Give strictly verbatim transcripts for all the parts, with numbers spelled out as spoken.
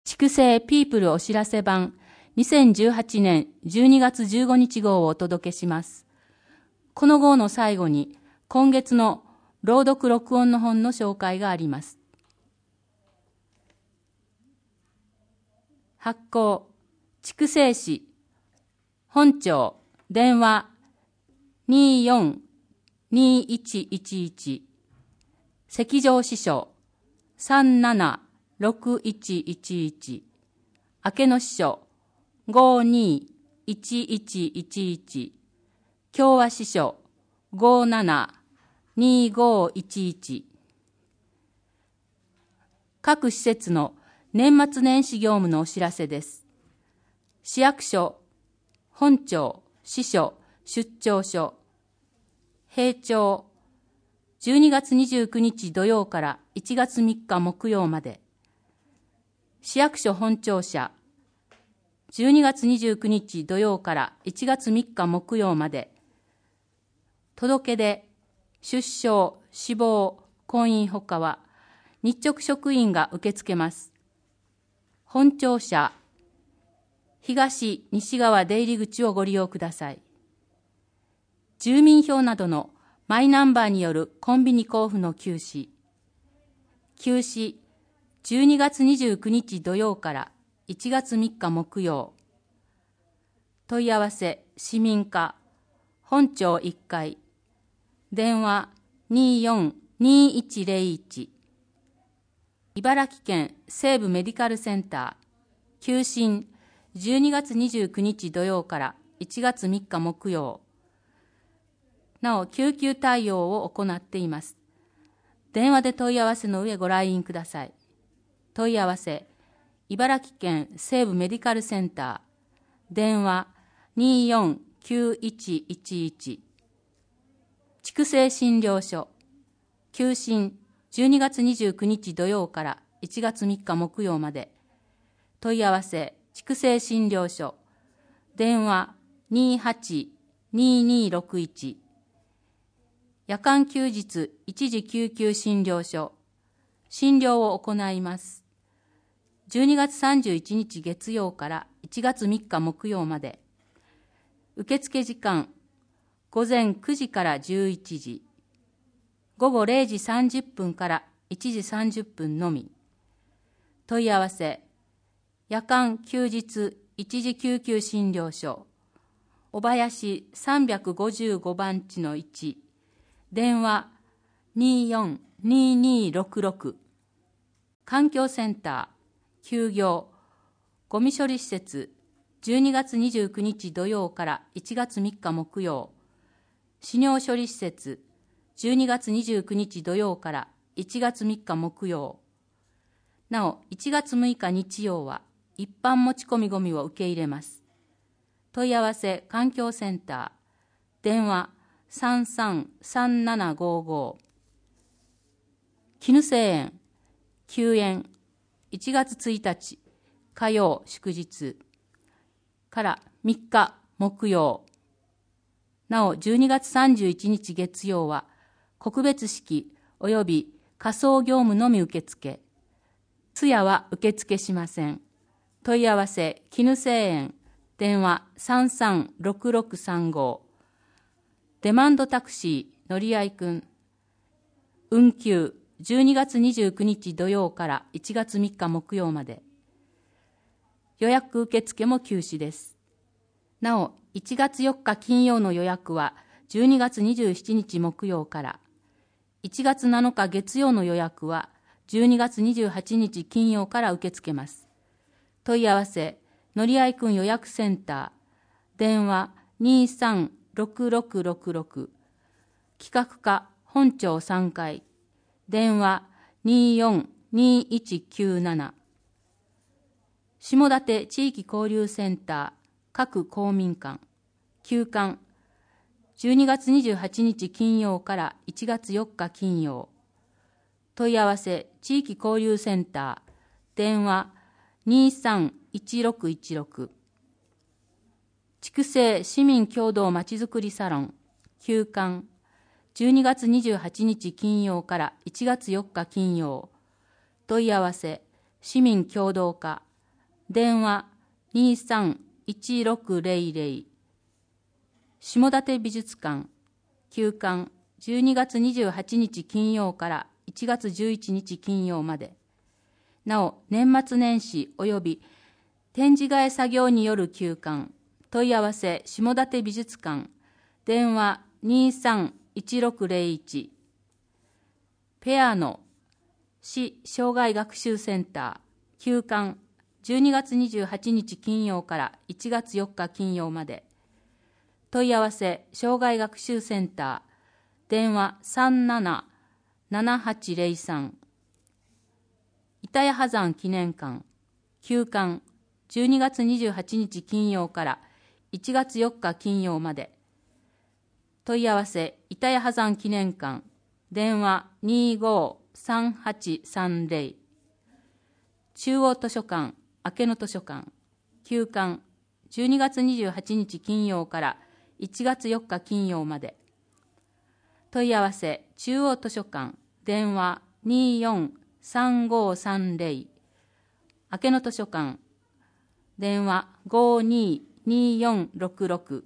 筑西ピープルお知らせ版にせんじゅうはちねんじゅうにがつじゅうごにち号をお届けします。この号の最後に今月の朗読録音の本の紹介があります。発行、筑西市、本庁、電話 にーよん にーいちいちいち、赤条支所 さんななろくいちいちいち、明野支所 ごにいちいちいちいち、共和支所 ごななにごいちいち。各施設の年末年始業務のお知らせです。市役所、本庁、支所、出張所、平町、じゅうにがつにじゅうくにち土曜からいちがつみっか木曜まで。市役所本庁舎、じゅうにがつにじゅうくにち土曜からいちがつみっか木曜まで。届け出、出生、死亡、婚姻ほかは日直職員が受け付けます。本庁舎、東、西側出入り口をご利用ください。住民票などのマイナンバーによるコンビニ交付の休止。休止、じゅうにがつにじゅうくにち土曜からいちがつみっか木曜。問い合わせ、市民課、本庁いっかい。電話 にーよん にーいちゼロいち。茨城県西部メディカルセンター、休診、じゅうにがつにじゅうくにち土曜からいちがつみっか木曜。なお、救急対応を行っています。電話で問い合わせの上ご来院ください。問い合わせ、茨城県西部メディカルセンター、電話 にーよん きゅういちいちいち。筑西診療所、休診、じゅうにがつにじゅうくにち土曜からいちがつみっか木曜まで。問い合わせ、筑西診療所、電話 にーはち にーにーろくいち。夜間休日一時救急診療所、診療を行います。じゅうにがつさんじゅういちにち月曜からいちがつみっか木曜まで。受付時間、午前くじからじゅういちじ、午後れいじさんじゅっぷんからいちじさんじゅっぷんのみ。問い合わせ、夜間休日一時救急診療所、小林さんびゃくごじゅうごばんちのいち、電話 にーよん にーにーろくろく。環境センター、休業、ゴミ処理施設、じゅうにがつにじゅうくにち土曜からいちがつみっか木曜。死尿処理施設、じゅうにがつにじゅうくにち土曜からいちがつみっか木曜。なお、いちがつむいか日曜は一般持ち込みゴミを受け入れます。問い合わせ、環境センター、電話さんさんさんななごご。絹生園、休園、いちがつついたち、火曜祝日からみっか木曜。なお、じゅうにがつさんじゅういちにち月曜は、告別式及び火葬業務のみ受付。通夜は受付しません。問い合わせ、絹生園、電話さんさんろくろくさんご。デマンドタクシー、乗り合いくん。運休、じゅうにがつにじゅうくにち土曜からいちがつみっか木曜まで。予約受付も休止です。なお、いちがつよっか金曜の予約はじゅうにがつにじゅうしちにち木曜から、いちがつなのか月曜の予約はじゅうにがつにじゅうはちにち金曜から受け付けます。問い合わせ、乗り合いくん予約センター、電話にーさんろくろくろくろく。企画課本庁さんかい、電話にーよん にーいちきゅうなな。下館地域交流センター、各公民館、休館、じゅうにがつにじゅうはちにち金曜からいちがつよっか金曜。問い合わせ、地域交流センター、電話にーさんいちろくいちろく。筑西市民共同まちづくりサロン、休館、じゅうにがつにじゅうはちにち金曜からいちがつよっか金曜。問い合わせ、市民共同課、 電話にさんいちろくぜろぜろ。下館美術館休館じゅうにがつにじゅうはちにち金曜からいちがつじゅういちにち金曜まで。なお、年末年始及び展示替え作業による休館、問い合わせ下館美術館、電話にさんいちろくぜろいち。ペアノ市障害学習センター休館じゅうにがつにじゅうはちにち金曜からいちがつよっか金曜まで。問い合わせ障害学習センター、電話さんななななはちぜろさん。板谷波山記念館休館じゅうにがつにじゅうはちにち金曜からいちがつよっか金曜まで。問い合わせ板谷波山記念館、電話にごさんはちさんぜろ。中央図書館明野図書館休館じゅうにがつにじゅうはちにち金曜からいちがつよっか金曜まで。問い合わせ中央図書館、電話によんさんごさんぜろ。明野図書館、電話ごにによんろくろく。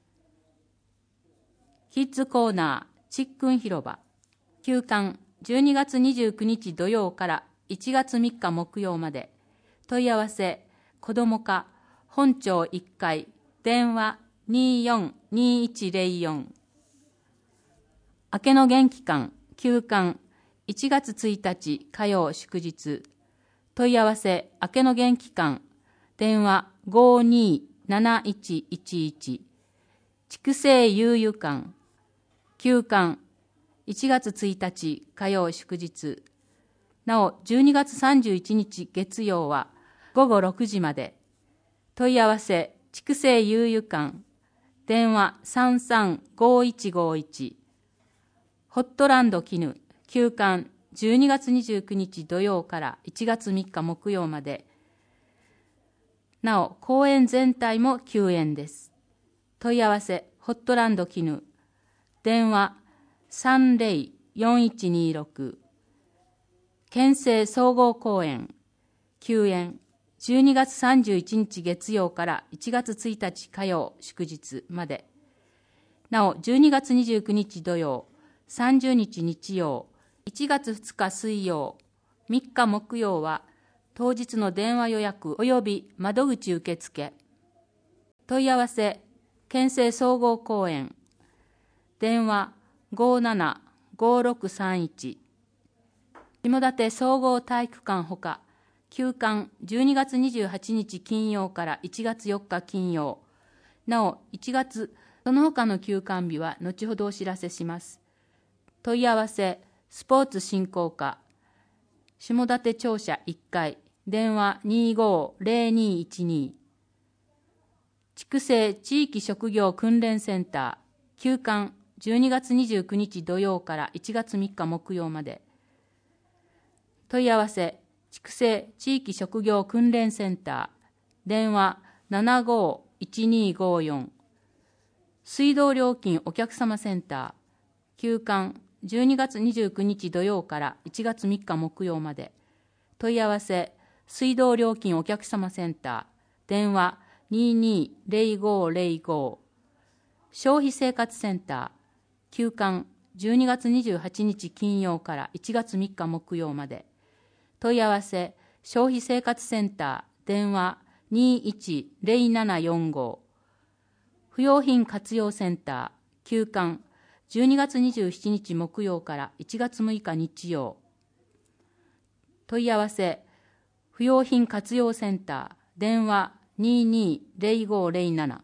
キッズコーナーちっくん広場休館じゅうにがつにじゅうくにち土曜からいちがつみっか木曜まで。問い合わせ子ども課本町いっかい、電話によんにいちぜろよん。明けの元気館休館いちがつついたち火曜祝日。問い合わせ明けの元気館、電話ごになないちいちいち。筑西悠々館休館いちがつついたち火曜祝日。なおじゅうにがつさんじゅういちにち月曜はごごろくじまで。問い合わせ筑西悠々館、電話さんさんごいちごいち。ホットランド絹休館じゅうにがつにじゅうくにち土曜からいちがつみっか木曜まで。なお公園全体も休園です。問い合わせホットランド絹、電話さんぜろよんいちにろく。県政総合公園休園じゅうにがつさんじゅういちにち月曜からいちがつついたち火曜祝日まで。なおじゅうにがつにじゅうくにち土曜、さんじゅうにち日曜、いちがつふつか水曜、みっか木曜は当日の電話予約及び窓口受付。問い合わせ県政総合公園、電話ごななごろくさんいち。下館総合体育館ほか休館じゅうにがつにじゅうはちにち金曜からいちがつよっか金曜。なおいちがつその他の休館日は後ほどお知らせします。問い合わせスポーツ振興課下館庁舎いっかい、電話にごぜろにいちに。筑西地域職業訓練センター休館じゅうにがつにじゅうくにち土曜からいちがつみっか木曜まで。問い合わせ筑西地域職業訓練センター、電話ななごいちにごよん。水道料金お客様センター休館じゅうにがつにじゅうくにち土曜からいちがつみっか木曜まで。問い合わせ水道料金お客様センター、電話ににぜろごぜろご。消費生活センター休館じゅうにがつにじゅうはちにち金曜からいちがつみっか木曜まで。問い合わせ消費生活センター、電話にいちぜろななよんご。不用品活用センター休館じゅうにがつにじゅうしちにち木曜からいちがつむいか日曜。問い合わせ不用品活用センター、電話ににぜろごぜろなな。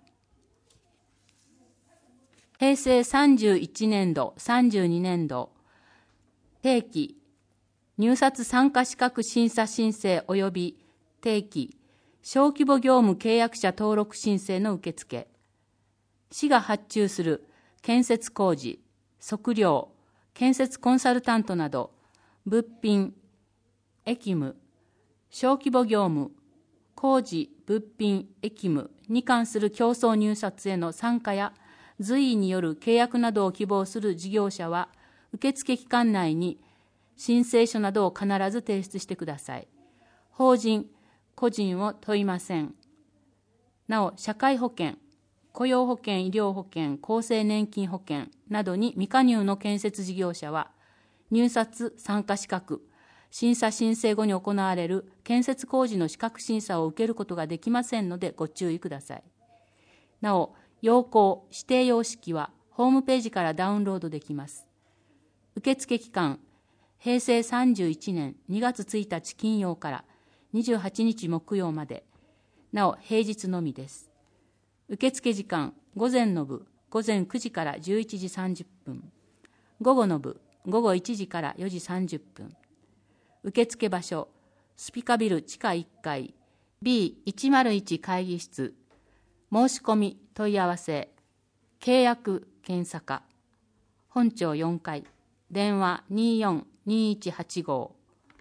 平成さんじゅういちねんどさんじゅうにねんど定期入札参加資格審査申請及び定期小規模業務契約者登録申請の受付。市が発注する建設工事、測量、建設コンサルタントなど物品、役務、小規模業務、工事、物品、役務に関する競争入札への参加や随意による契約などを希望する事業者は受付期間内に申請書などを必ず提出してください。法人個人を問いません。なお、社会保険、雇用保険、医療保険、厚生年金保険などに未加入の建設事業者は、入札参加資格、審査申請後に行われる建設工事の資格審査を受けることができませんのでご注意ください。なお、要項指定様式はホームページからダウンロードできます。受付期間、へいせいさんじゅういちねんにがつついたち金曜からにじゅうはちにち木曜まで、なお平日のみです。受付時間、午前の部、午前くじからじゅういちじさんじゅっぷん、午後の部、午後いちじからよじさんじゅっぷん。受付場所、スピカビル地下いっかい、ビーいちまるいち 会議室、申し込み問い合わせ、契約検査課、本庁よんかい、電話にーよんにーいちはちご。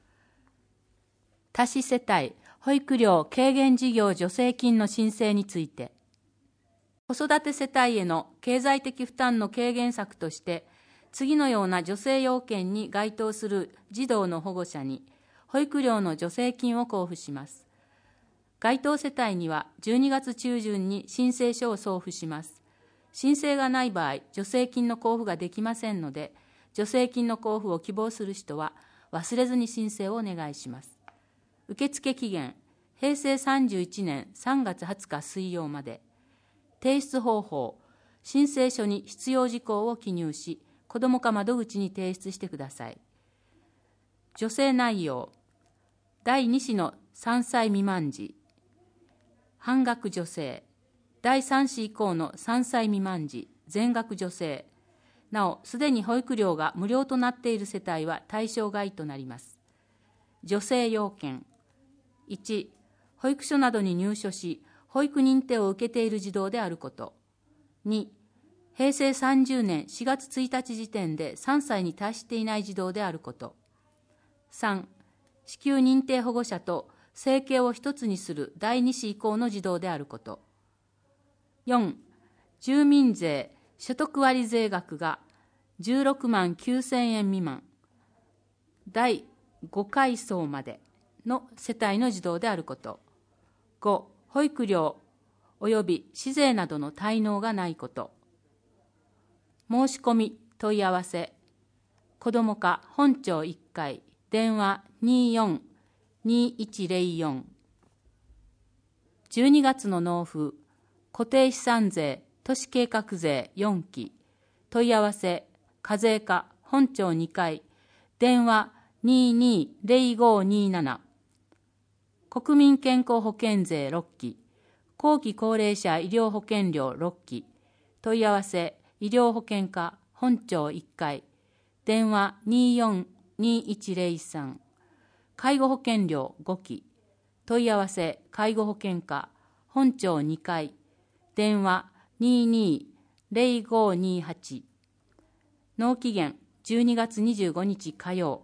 多子世帯保育料軽減事業助成金の申請について、子育て世帯への経済的負担の軽減策として、次のような助成要件に該当する児童の保護者に保育料の助成金を交付します。該当世帯にはじゅうにがつちゅうじゅんに申請書を送付します。申請がない場合、助成金の交付ができませんので、助成金の交付を希望する人は忘れずに申請をお願いします。受付期限、へいせいさんじゅういちねんさんがつはつか水曜まで。提出方法、申請書に必要事項を記入し、子ども課窓口に提出してください。助成内容、だいに子のさんさい未満児、半額助成、だいさん子以降のさんさい未満児、全額助成。なお、すでに保育料が無料となっている世帯は対象外となります。助成要件、いち、保育所などに入所し、保育認定を受けている児童であること。に、へいせいさんじゅうねんしがつついたち時点でさんさいに達していない児童であること。さん、支給認定保護者と生計を一つにするだいに子以降の児童であること。よん、住民税所得割税額がじゅうろくまんきゅうせんえん未満、だいごかい層までの世帯の児童であること。ご、保育料及び市税などの滞納がないこと。申し込み問い合わせ、子ども課本庁いっかい、電話にーよんにーいちゼロよん。じゅうにがつの納付、固定資産税、都市計画税よんき、問い合わせ、課税課本庁にかい、電話にーにーゼロごにーなな。国民健康保険税ろっき、後期高齢者医療保険料ろっき、問い合わせ、医療保険課本庁いっかい、電話にーよんにーいちゼロさん。介護保険料ごき、問い合わせ、介護保険課本庁にかい、電話にーにーゼロごにーはち。納期限じゅうにがつにじゅうごにち火曜。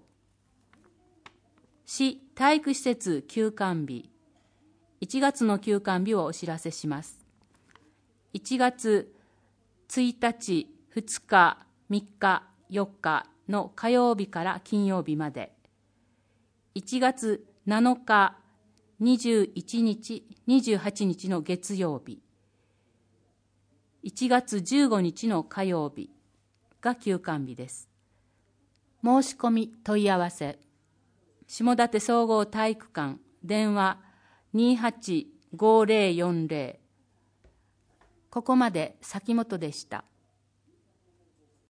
市体育施設休館日、いちがつの休館日をお知らせします。いちがつついたち、ふつか、みっか、よっかの火曜日から金曜日まで。いちがつなのか、にじゅういちにち、にじゅうはちにちの月曜日。いちがつじゅうごにちの火曜日が休館日です。申し込み問い合わせ、下館総合体育館、電話にーはちごゼロよんゼロ。ここまで崎本でした。